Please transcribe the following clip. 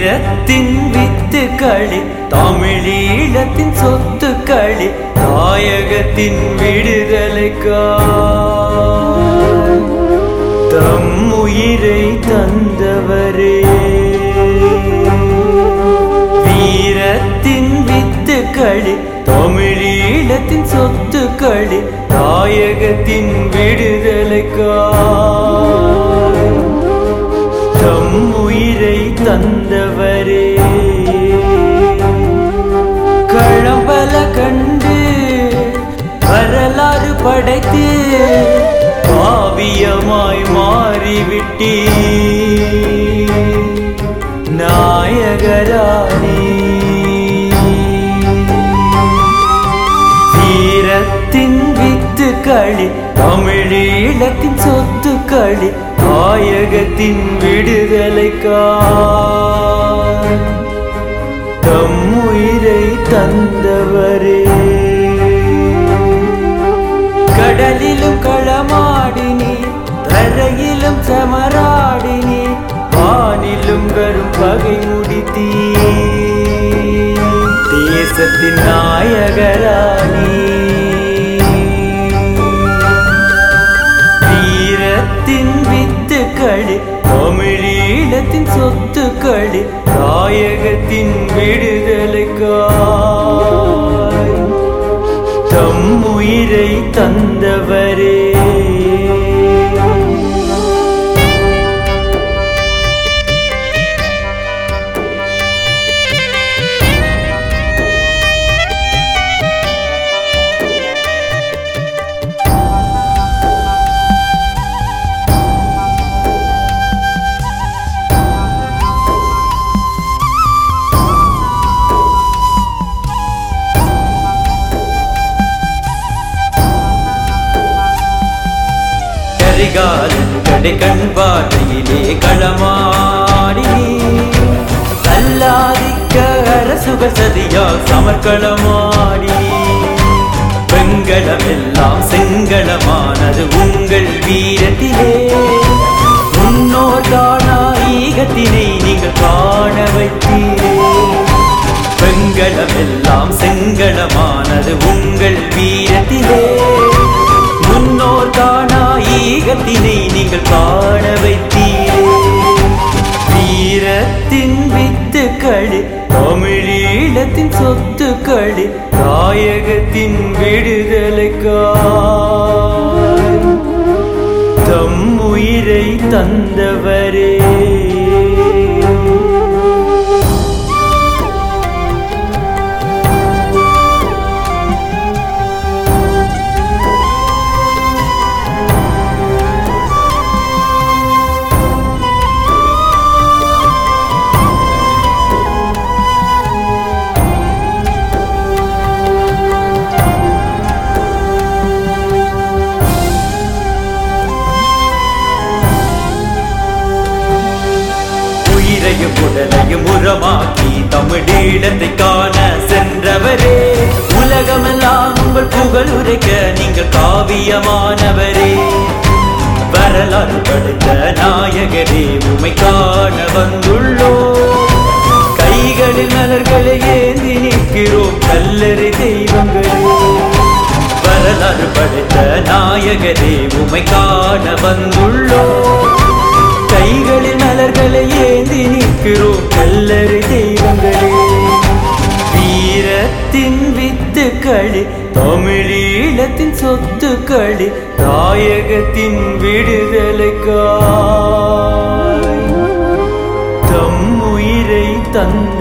வீரத்தின் வித்துக்களே தமிழீழத்தின் சொத்துக்களே தாயகத்தின் விடுதலைக்காய் தம் உயிரை தந்தவரே. வீரத்தின் வித்துக்களே தமிழீழத்தின் சொத்துக்களே தாயகத்தின் விடுதலைக்காய் தம் உயிரை தந்தவரே. களம்பல கண்டு வரலாறு படைத்து காவியமாய் மாறிவிட்டே நாயகரானே. வீரத்தின் வித்துக்களே தமிழீழத்தின் சொத்துக்களே தாயகத்தின் விடுதலைக்காய் தம் உயிரை தந்தவரே. கடலிலும் களமாடினே தரையிலும் சமராடினே வானிலும் வரும் பகை முடித்தீ தேசத்தின் நாயகரானே. வீரத்தின் வித்துக்களே தமிழீழத்தின் சொத்துக்களே தாயகத்தின் விடுதலைக்காய் தம் உயிரை தந்தவரே. கடை கண்பாட்டையிலே களமாடி கல்லாதிக்க அரசுகள் சதியால் சமர்களமாடி வெங்கலமெல்லாம் செங்கலமானது உங்கள் வீரத்திலே. முன்னோர் காணா ஈகத்தினை நீங்கள் காண வைத்தீரே. வெங்கலமெல்லாம் செங்கலமானது உங்கள் வீரத்திலே. முன்னோர் காணா ஈகத்தினை நீங்கள் காண வைத்தீரே. வீரத்தின் வித்துக்களே தமிழீழத்தின் சொத்துக்களே தாயகத்தின் விடுதலைக்காய் தம் உயிரை தந்தவரே. உடலையும் உரமாக்கி தமிழீழத்தை காண சென்றவரே. உலகமெல்லாம் உங்கள் புகழ் உரைக்க நீங்கள் காவியமானவரே. வரலாறு படைத்த நாயகரே உம்மை காண வந்துள்ளோ. கைகளில் மலர்களை ஏந்தி நிற்கிறோம் கல்லறை தெய்வங்களே. வரலாறு படைத்த நாயகரே உம்மை காண வந்துள்ளோ. கைகளில் மலர்களை ஏந்தி நிற்கிறோம் கல்லறை தெய்வங்களே. வீரத்தின் வித்துக்களே தமிழீழத்தின் சொத்துக்களே தாயகத்தின் விடுதலைக்காய் தம் உயிரை தந்த